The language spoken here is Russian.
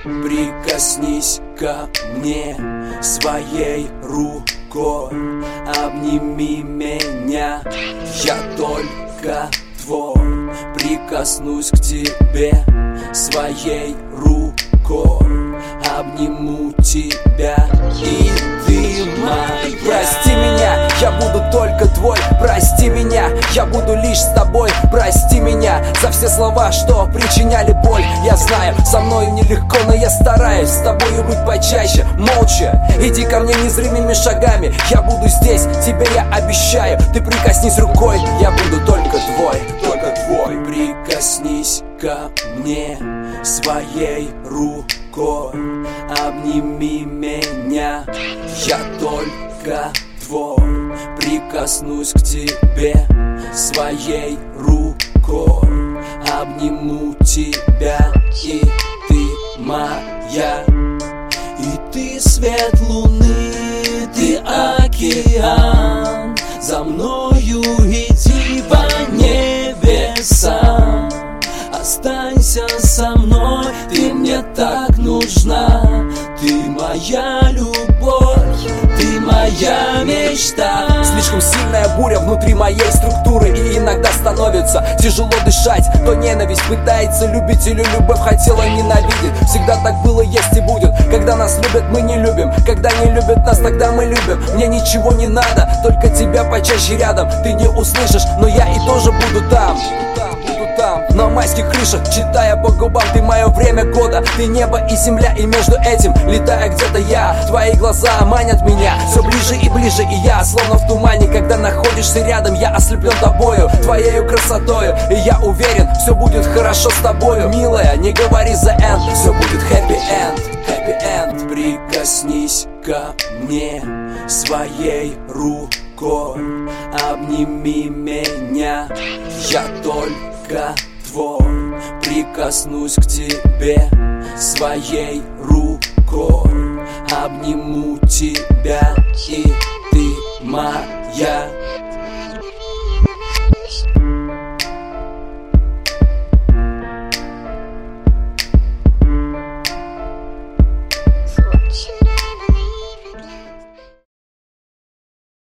Прикоснись ко мне своей рукой, обними меня, я только твой. Прикоснусь к тебе своей рукой, обниму тебя, и ты моя. Прости меня, я буду только твой. Прости меня, я буду лишь с тобой. Прости меня за все слова, что причиняли боль. Я знаю, со мной нелегко, но я стараюсь с тобою быть почаще. Молча, иди ко мне незримыми шагами. Я буду здесь, тебе я обещаю. Ты прикоснись рукой, я буду только твой. Только твой. Прикоснись ко мне своей рукой, обними меня, я только твой. Прикоснусь к тебе своей рукой, обниму тебя, и ты моя. И ты свет луны, ты океан, за мною иди по небесам. Останься со мной, ты мне так нужна. Ты моя любовь, ты моя мечта. Слишком сильная буря внутри моей структуры, и иногда становится тяжело дышать. То ненависть пытается любить, или любовь хотела ненавидеть. Всегда так было, есть и будет. Когда нас любят, мы не любим. Когда не любят нас, тогда мы любим. Мне ничего не надо, только тебя почаще рядом. Ты не услышишь, но я и тоже буду там. На майских крышах, читая по губам, ты мое время года. Ты небо и земля, и между этим летая где-то я. Твои глаза манят меня все ближе и ближе, и я словно в тумане. Когда находишься рядом, я ослеплен тобою, твоею красотою. И я уверен, все будет хорошо с тобою. Милая, не говори the end, все будет happy end. Happy end. Прикоснись ко мне своей рукой, обними меня, я только твой. Прикоснусь к тебе своей рукой, обниму тебя, и ты моя.